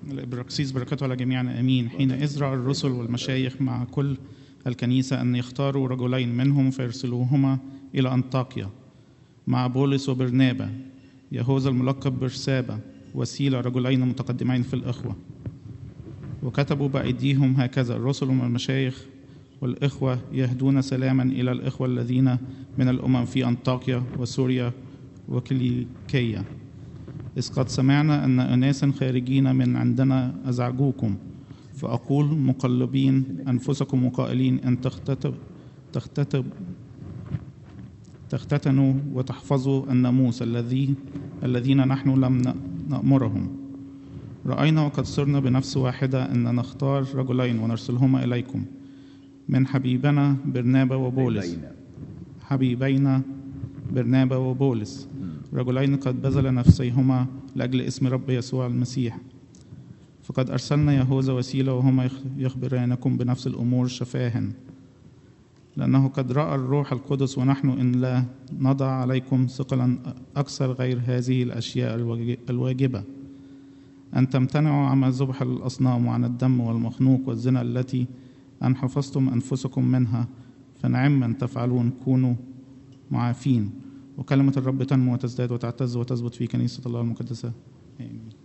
الإبراكسيس بركاته على جميعنا آمين. حين إزرع الرسل والمشايخ مع كل الكنيسة أن يختاروا رجلين منهم فيرسلوهما إلى أنطاكيا مع بولس وبرنابا، يهوذا الملقب برسابة، وسيلة، رجلين متقدمين في الإخوة. وكتبوا بأيديهم هكذا: الرسل والمشايخ والإخوة يهدون سلاما إلى الإخوة الذين من الأمم في أنطاكيا وسوريا وكيليكية، إذ قد سمعنا أن أناسا خارجين من عندنا أزعجوكم، فأقول مقلبين أنفسكم وقائلين أن تختتنوا وتحفظوا الناموس الذين نحن لم نأمرهم. رأينا وقد صرنا بنفس واحدة أن نختار رجلين ونرسلهما إليكم من حبيبنا برنابا وبولس، رجلين قد بذل نفسيهما لأجل اسم رب يسوع المسيح. فقد أرسلنا يهوذا وسيلة وهما يخبرانكم بنفس الأمور شفاهًا، لأنه قد رأى الروح القدس ونحن إن لا نضع عليكم ثقلا أكثر غير هذه الأشياء الواجبة: أن تمتنعوا عما ذبح للأصنام وعن الدم والمخنوق والزنا التي أن حفظتم أنفسكم منها، فنعم من تفعلون، كونوا معافين. وكلمة الرب تنمو وتزداد وتعتز وتثبت في كنيسة الله المقدسة. آمين.